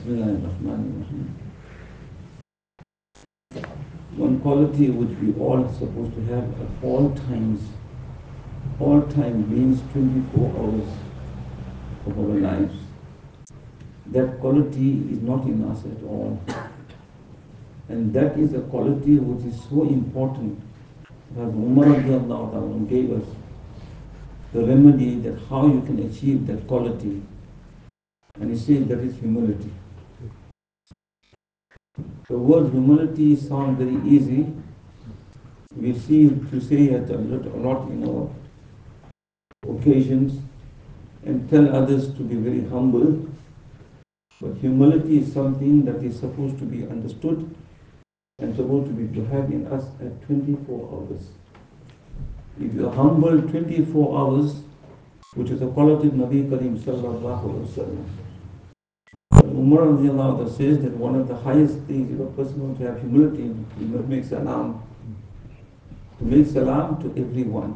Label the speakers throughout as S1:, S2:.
S1: Bismillahirrahmanirrahim. One quality which we all are supposed to have at all times, all time means 24 hours of our lives. That quality is not in us at all. And that is a quality which is so important that Umar radiallahu ta'ala gave us the remedy that how you can achieve that quality. And he said that is humility. The word humility sounds very easy. We see to say it a lot in our occasions and tell others to be very humble. But humility is something that is supposed to be understood and supposed to be to have in us at 24 hours. If you are humble 24 hours, which is a quality of Nabi Karim sallallahu alaihi wasallam. Umar radiallahu anhu says that one of the highest things if a person wants to have humility, he must make salam. To make salam to everyone.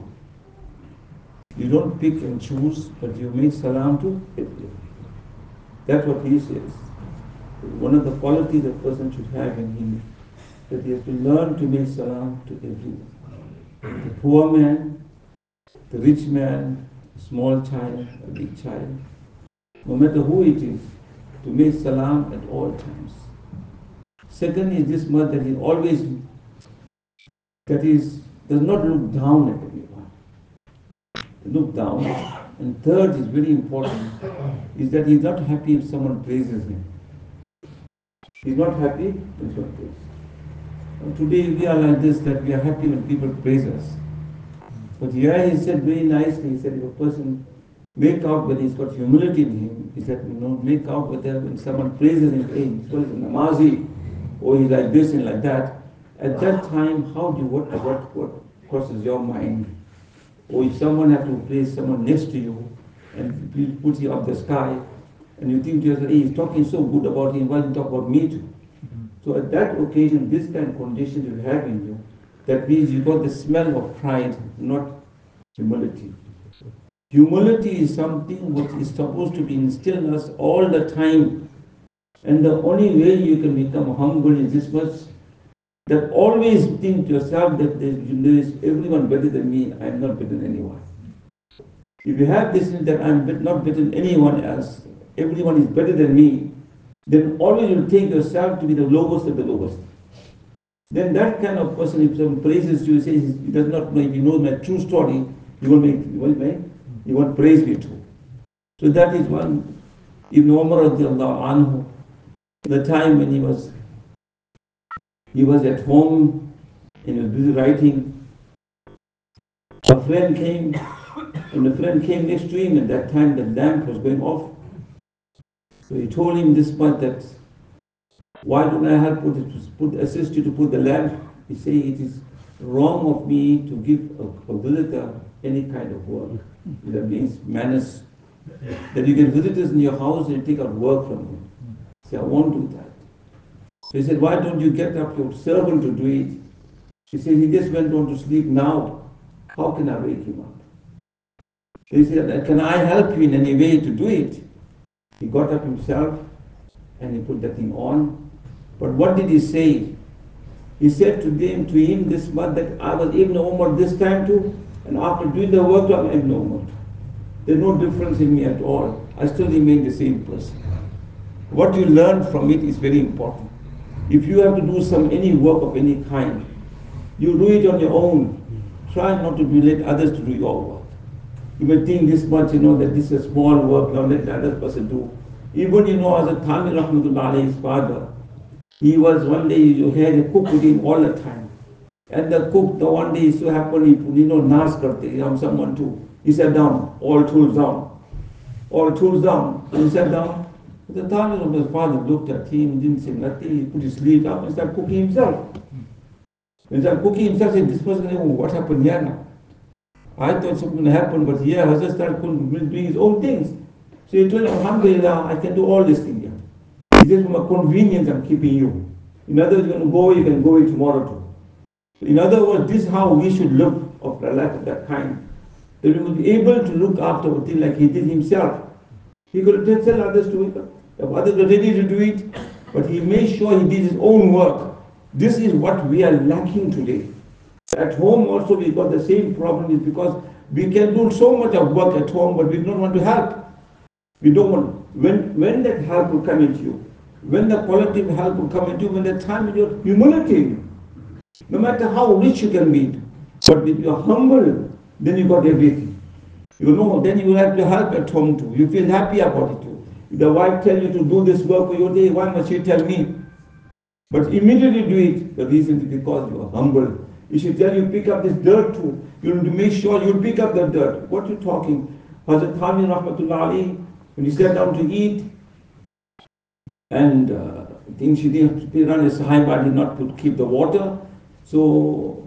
S1: You don't pick and choose, but you make salam to everyone. That's what he says. One of the qualities a person should have in him, that he has to learn to make salam to everyone. The poor man, the rich man, small child, a big child, no matter who it is, to make salam at all times. Second is this much that he always, that is, does not look down at everyone. Look down. And third is very important, is that he is not happy if someone praises him. He is not happy when someone praises. Today we are like this, that we are happy when people praise us. But here he said very nicely, he said if a person make out whether he's got humility in him, he said, make out whether when someone praises him, hey, he's well namazi, or he's like this and like that. At that time, how do you, what crosses your mind? Or if someone has to praise someone next to you and he puts you up the sky, and you think to yourself, hey, he's talking so good about him, why don't you talk about me too? So at that occasion, this kind of condition you have in you, that means you got the smell of pride, not humility. Humility is something which is supposed to be instilled in us all the time. And the only way you can become humble is this much, that always think to yourself that there is everyone better than me, I am not better than anyone. If you have this, that I am not better than anyone else, everyone is better than me, then always you take yourself to be the lowest of the lowest. Then that kind of person, if someone praises you, says he does not know, if he knows my true story, he won't praise me too. So that is one. Ibn Umar radiallahu anhu, the time when he was at home and he was busy writing, a friend came, and the friend came next to him. At that time the lamp was going off. So he told him this much, that why don't I help assist you to put the lamp? He said, it is wrong of me to give a visitor any kind of work. That means manners. That you get visitors in your house and you take out work from them. He said, I won't do that. So he said, why don't you get up your servant to do it? He said, he just went on to sleep now. How can I wake him up? He said, can I help you in any way to do it? He got up himself and he put that thing on. But what did he say? He said to him this much, that I was Ibn Umar this time too, and after doing the work I'm Ibn Umar. There's no difference in me at all. I still remain the same person. What you learn from it is very important. If you have to do any work of any kind, you do it on your own. Try not to let others to do your work. You may think this much, that this is a small work, now let the other person do. Even, as a Thamir Rahmatullah alayhi's father, he was one day, he had a cook with him all the time. And the cook, the one day, so happened, he put, nas karte, someone too. He sat down, all tools down. All tools down. And he sat down. The Thamir of his father looked at him, didn't say nothing, he put his sleeve up and started cooking himself. When he started cooking himself, he said, this person, what happened here now? I thought something happened, but here Hazrat started doing his own things. So he told him, Alhamdulillah, I can do all these things here. He said, from a convenience, I'm keeping you. In other words, you can go away tomorrow too. So in other words, this is how we should look of a life of that kind. That we would be able to look after a thing like he did himself. He could tell others to wake up. If others were ready to do it, but he made sure he did his own work. This is what we are lacking today. At home also we got the same problem, is because we can do so much of work at home, but we don't want to help. We don't want. When that help will come into you, when the quality of help will come into you, when the time in your humility, no matter how rich you can be, but if you are humble, then you got everything. You know, then you have to help at home too. You feel happy about it too. If the wife tells you to do this work for your day, why must she tell me? But immediately do it. The reason is because you are humble. If she tell you pick up this dirt too, you have to make sure you pick up the dirt. What are you talking? Hazrat Thamin Rahmatullah Ali, when he sat down to eat, and I think she didn't run a sahiba, did not keep the water. So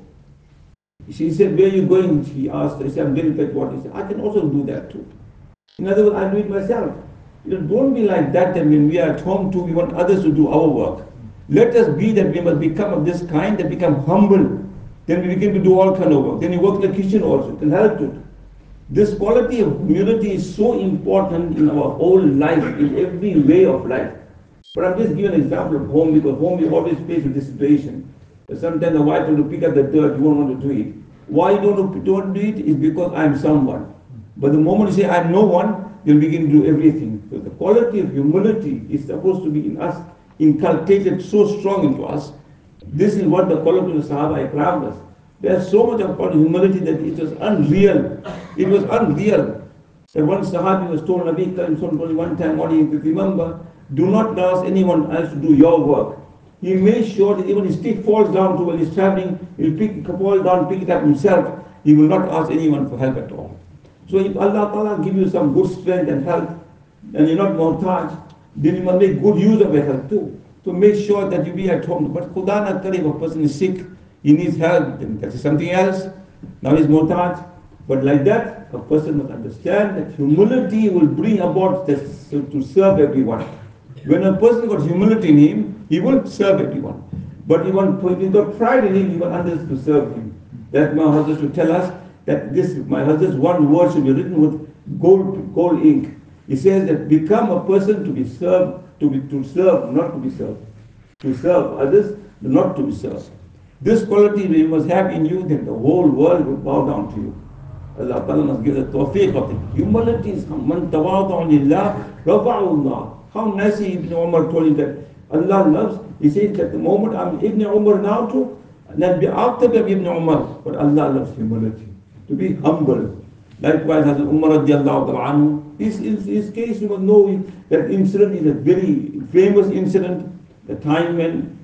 S1: she said, where are you going? She asked her. She said, I'm going to fetch water. He said, I can also do that too. In other words, I do it myself. You know, don't be like that, that when we are at home too, we want others to do our work. Let us be that we must become of this kind, that become humble. Then we begin to do all kind of work. Then you work in the kitchen also, can help it. This quality of humility is so important in our whole life, in every way of life. But I'm just giving an example of home, because home you always face with this situation. Sometimes the wife will pick up the dirt, you won't want to do it. Why you don't do it is because I'm someone. But the moment you say I'm no one, you'll begin to do everything. So the quality of humility is supposed to be in us, inculcated so strong into us. This is what the quality of the Sahaba Ikram was. There's so much of humility that it was unreal. It was unreal. That one Sahabi was told, Nabi Karim told one time, what do you remember? Do not ask anyone else to do your work. He made sure that even his stick falls down to when he's traveling, he'll fall down, pick it up himself. He will not ask anyone for help at all. So if Allah Ta'ala give you some good strength and help, and you're not muhtaj, then you must make good use of your help too. To make sure that you be at home. But Khuda na kare, if a person is sick, he needs help, then that is something else. Now he's muhtaj. But like that, a person must understand that humility will bring about this, to serve everyone. When a person got humility in him, he will serve everyone. But if he got pride in him, he wants others to serve him. That my husband should tell us that this, my husband's one word should be written with gold ink. He says that become a person to be served, to serve, not to be served. To serve others, not to be served. This quality we must have in you, then the whole world will bow down to you. Allah Ta'ala must give the tawfiq of it. Humility is man tawadu lillah, rafa'u Allah. How nicely Ibn Umar told him that Allah loves. He said that the moment I'm Ibn Umar now too, and then after Ibn Umar, but Allah loves humility. To be humble. Likewise, Hazrat Umar radiallahu anhu, his case, you must know that incident is a very famous incident. The time when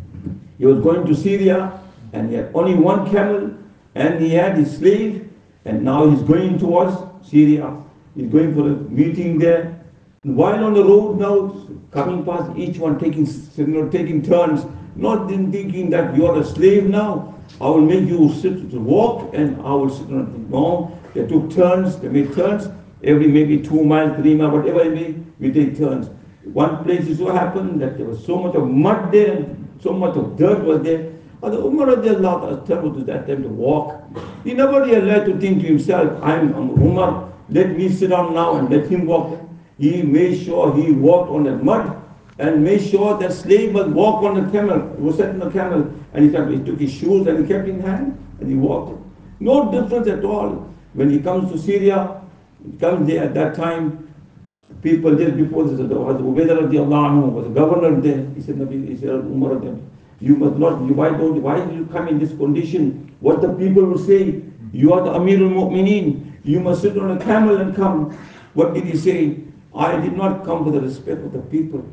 S1: he was going to Syria, and he had only one camel, and he had his slave, and now he's going towards Syria. He's going for a meeting there. And while on the road now, coming past each one, taking turns, not thinking that you are a slave now. I will make you sit to walk, and I will sit on it. No, they took turns. They made turns every maybe 2 miles, 3 miles, whatever it may. We take turns. One place it so happened that there was so much of mud there, and so much of dirt was there. The Umar radiallahu anhu to that time to walk. He never realized to think to himself, I'm Umar, let me sit down now and let him walk. He made sure he walked on the mud and made sure that slave must walk on the camel. He was sitting on the camel, and he took his shoes and he kept in hand and he walked. No difference at all. When he comes to Syria, he comes there at that time. People just before this, Ubaidah radiallahu anhu was a governor there. He said, Umar, you must not, why do you come in this condition? What the people will say, you are the Amirul Mu'mineen, you must sit on a camel and come. What did he say? I did not come for the respect of the people.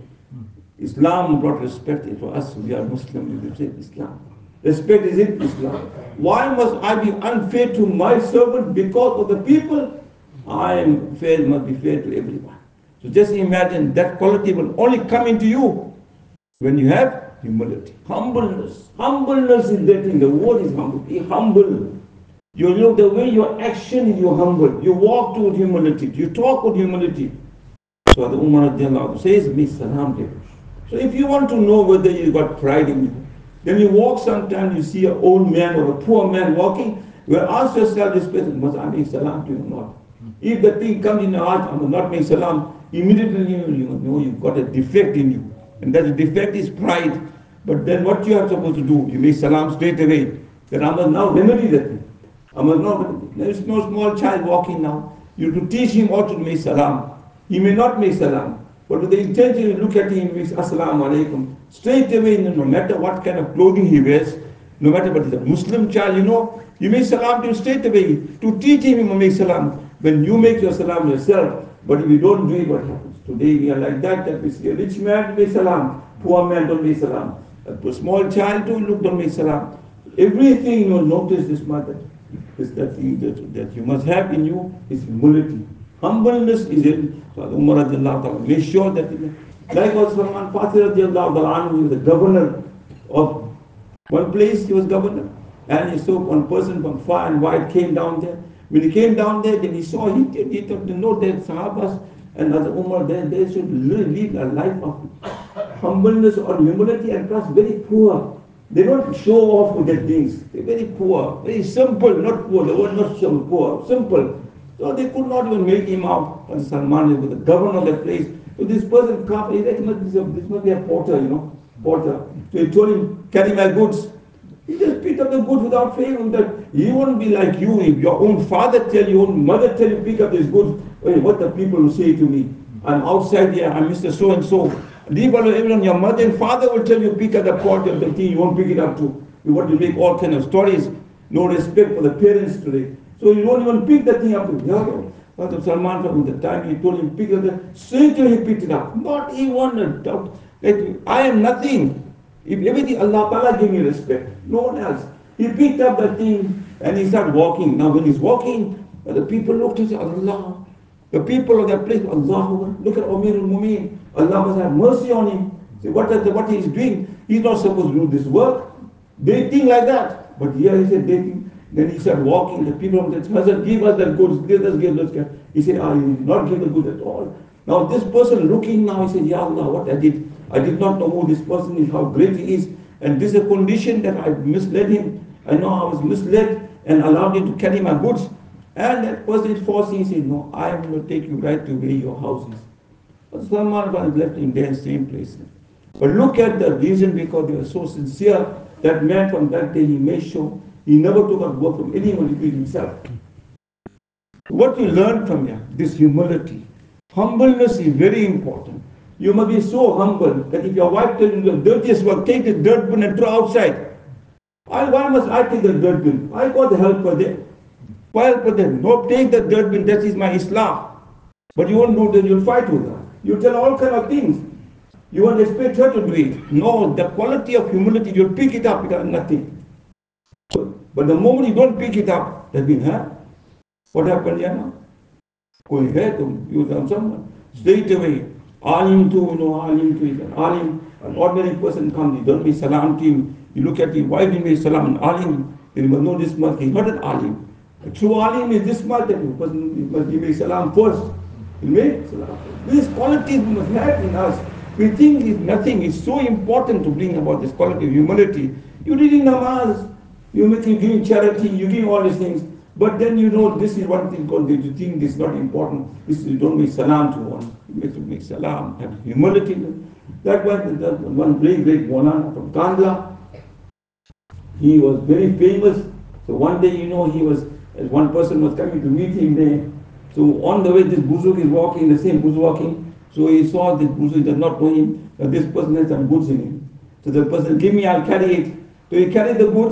S1: Islam brought respect for us. We are Muslims, we say Islam. Respect is in Islam. Why must I be unfair to my servant because of the people? I am fair, must be fair to everyone. So just imagine that quality will only come into you when you have humility. Humbleness. Humbleness is that thing. The word is humble. Be humble. You look the way your action is, you're humble. You walk with humility. You talk with humility. So the Umar says, me salam to you. So if you want to know whether you got pride in you, then you walk sometime, you see an old man or a poor man walking, well, ask yourself this question, must I make salam to you or not? If the thing comes in your heart, I will not make salam, immediately you know you've got a defect in you. And that defect is pride. But then what you are supposed to do? You make salam straight away. Then I must now remedy that thing. I must not, there is no small child walking now. You have to teach him how to make salam. He may not make salam. But with the intention to look at him, makes assalamu alaikum. Straight away, no matter what kind of clothing he wears, no matter what is a Muslim child, you make salam to him straight away. To teach him to make salam. When you make your salam yourself, but if you don't do it, what happens? Today we are like that we see a rich man make salam, poor man don't make salam. A small child too, look, don't make salam. Everything you notice this matter is that thing that you must have in you is humility. Humbleness is in. So Umar radiallahu ta'ala make sure that, like also Salman Fatih radiallahu ta'ala, he was the governor of one place, he was governor. And he saw one person from far and wide came down there. When he came down there, then he saw, he thought to know that Sahabas and other Umar, they should lead a life of humbleness or humility and plus very poor. They don't show off with their things. They're very poor, very simple, not poor. The word not so poor, simple. So they could not even make him out. And Salman was the governor of that place. So this person come, he recognized this must be a porter, porter. So he told him, carry my goods. He just picked up the goods without failing. That he won't be like you. If your own father tell you, own mother tell you, pick up these goods. What the people will say to me? I'm outside here. I'm Mr. So and so. Leave alone everyone. Your mother and father will tell you, pick up the pot of the thing. You won't pick it up too. You want to make all kind of stories. No respect for the parents today. So you don't even pick the thing up. But Salman from the time he told him pick it up, straight away he picked it up. Not even a doubt. I am nothing. If everything, Allah Ta'ala give me respect. No one else. He picked up the thing and he started walking. Now when he's walking, the people looked and said, Allah. The people of that place, Allah, look at Amir al-Mumin. Allah must have mercy on him. See what he's doing. He's not supposed to do this work. They think like that. But here he said, they think. Then he started walking. The people of the Hazrat, give us the goods. Give us. He said, I will not give the goods at all. Now this person looking now, he said, Ya Allah, what I did. I did not know who this person is, how great he is. And this is a condition that I misled him. I know I was misled and allowed him to carry my goods. And that person is forcing, he said, no, I am going to take you right to where your house is. But Salman was left in their same place. But look at the reason, because they were so sincere. That man from that day, he made sure he never took out work from anyone, including himself. What we learn from here, this humility. Humbleness is very important. You must be so humble that if your wife tells you the dirtiest work, take the dirt bin and throw outside. Why must I take the dirt bin? I got the helper there. Why helper there? No, take the dirt bin, that is my Islam. But you won't do that, you'll fight with her. You tell all kind of things. You won't expect her to do it. No, the quality of humility, you'll pick it up, because nothing. But the moment you don't pick it up, that means, what happened here now? Going ahead, you tell someone. Straight away, alim too, alim too. An ordinary person comes, he don't make salam to him. You look at him, why didn't he make salam? An alim, then you must know this much. He's not an alim. A true alim is this much, that the person must make salam first. He make salam. These qualities we must have in us. We think it's nothing. It's so important to bring about this quality of humility. You reading namaz, you giving charity, you give all these things. But then you know this is one thing called, you think this is not important. This is, you don't make salam to one. You have to make salam, have humility. That was one very great Maulana from Kandla. He was very famous. So one day, he was, as one person was coming to meet him there. So on the way, this Buzuk is walking, the same Buzuk walking. So he saw this Buzuk does not know him, that this person has some goods in him. So the person, give me, I'll carry it. So he carried the goods,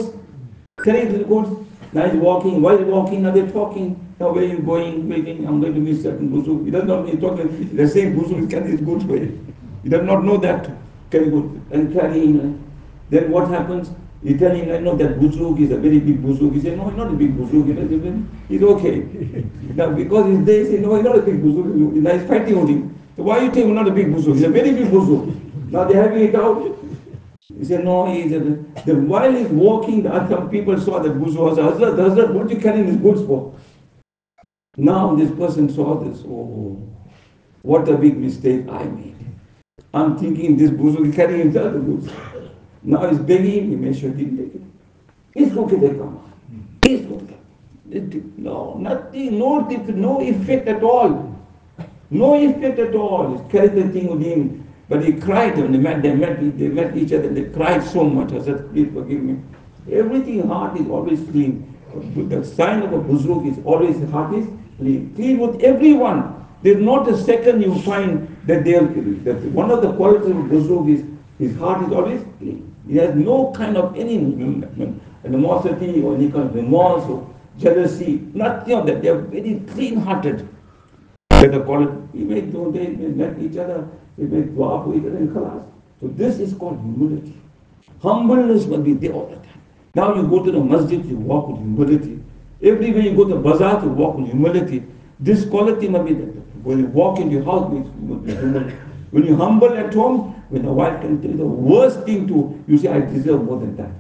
S1: Now he's walking. While he's walking, now they're talking. Now where are you going? I'm going to meet certain Buzuk. He does not know, he's talking, the same Buzuk is carrying his goods for him. He does not know that. Carry goods and carrying. Then what happens? He's telling, I know that Buzuk is a very big Buzuk. He said, no, he's not a big Buzuk. He's okay. Now because he's there, he said, no, he's not a big Buzuk. Now he's fighting with him. So why are you telling him not a big Buzuk? He's a very big Buzuk. Now they're having it out. He said, no, then while he's walking, some people saw that Buzuk was Hazrat, what are you carrying his goods for? Now this person saw this, oh, what a big mistake I made. I'm thinking this Buzuk is carrying himself the goods. Now he's begging, he made sure he didn't take it. He's okay, they come on. He's okay. No, nothing, no effect at all. No effect at all. He carried the thing with him. But he cried when they met each other, they cried so much. I said, please forgive me. Everything heart is always clean. The sign of a buzruk is always the heart is clean. Clean with everyone. There's not a second you find that that one of the qualities of a buzruk is his heart is always clean. He has no kind of any animosity or any kind of remorse or jealousy, nothing of that. They are very clean-hearted. They call it, we make they met each other, we make dua for each other in khalas. So this is called humility. Humbleness must be there all the time. Now you go to the masjid, you walk with humility. Everywhere you go to the bazaar, you walk with humility. This quality must be there. When you walk in your house, you must be humble. When you're humble at home, when the wife can tell you the worst thing to, you say, I deserve more than that.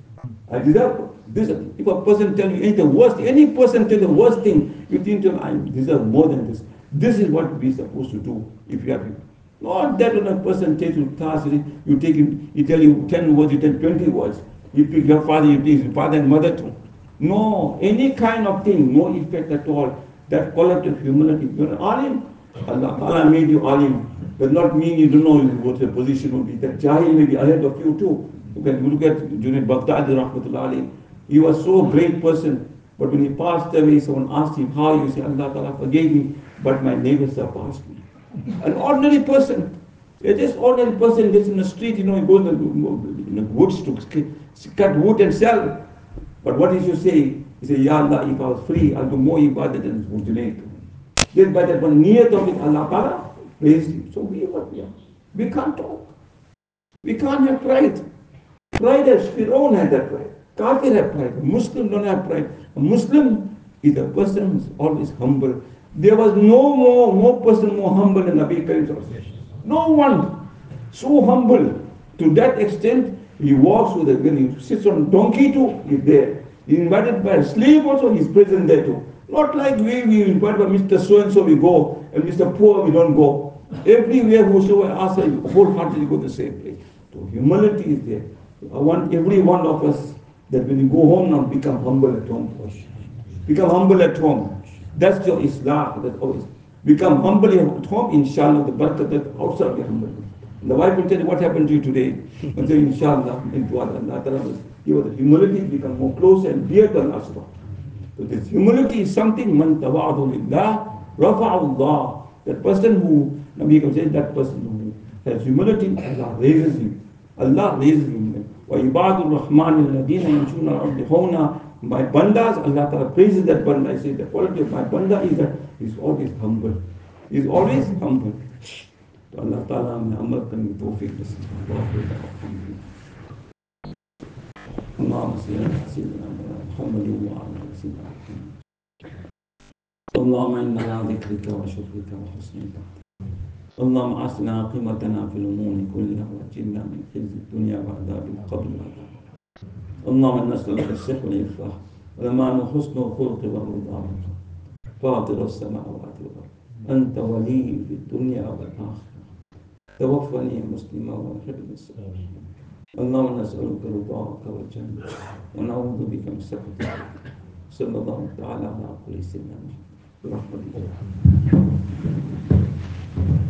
S1: I deserve this. If a person tells you any person tell you the worst thing, you think to him, I deserve more than this. This is what we're supposed to do if you have it. Not that when a person takes you task, you take him, he tell you 10 words, you tell 20 words. You pick your father, you take his father and mother too. No, any kind of thing, no effect at all. That collective humility. You're an alim. Allah made you alim. Does not mean you don't know what the position will be. That Jahil may be ahead of you too. When you look at Junaid Baghdadi rahmatullah alayhi, he was so great person. But when he passed away, someone asked him how, you say, Allah Ta'ala forgave me, but my neighbors surpassed me. An ordinary person. Just ordinary person lives in the street, he goes in the woods to cut wood and sell. But what did you say? He said, Ya Allah, if I was free, I'll do more ibadah than Junaid. Just by that one niyat of it, Allah Ta'ala praised him. So we are what we are. We can't talk. We can't have pride. Pride as Fir'aun had that pride. Kafir have pride. A Muslim don't have pride. A Muslim is a person who is always humble. There was no person more humble than Nabi Karim. No one so humble to that extent. He walks with when he sits on a donkey too, he's there. He's invited by a slave also, he's present there too. Not like we invite by Mr. So-and-so we go, and Mr. Poor we don't go. Everywhere whosoever asks, wholeheartedly go to the same place. So humility is there. I want every one of us that when you go home now, become humble at home. Become humble at home. That's your Islam. That's always. Become humble at home, inshallah, the barakat that outside be humble. And the wife will tell you what happened to you today. And say, inshallah, Allah Ta'ala will give us the humility, become more close and dear to Allah. So this humility is something, man tawa'adu lillah, rafa'u Allah. That person who, Nabi says, that person who has humility, Allah raises him. Allah raises him. وَعِبَادُ الرَّحْمَنِ الَّذِينَ يَمْشُونَ عَلَى الْأَرْضِ My bandas, Allah Ta'ala praises that banda. I say the quality of my banda is that he's always humble. He's always humble. So Allah Ta'ala may amal karne ki tawfiq nasib. Allahumma salli ala sayyidina Muhammadin wa ala sayyidina Muhammad. Allahumma inna ala dhikrika wa shukrika wa husni ibadatik. اللهم أصلح عاقبتنا في الأمور كلها وأجرنا من خزي الدنيا وعذاب القبر والعذاب. اللهم نسألك الصحة والإفلاح والأمان وحسن الخلق والرضا فاطر السماوات والأرض أنت ولي في الدنيا والآخرة توفني مسلما والحقني بالصالحين. اللهم نسألك رضاك والجنة ونعوذ بك من سخطك. صلى الله تعالى على كل سيدنا محمد برحمتك.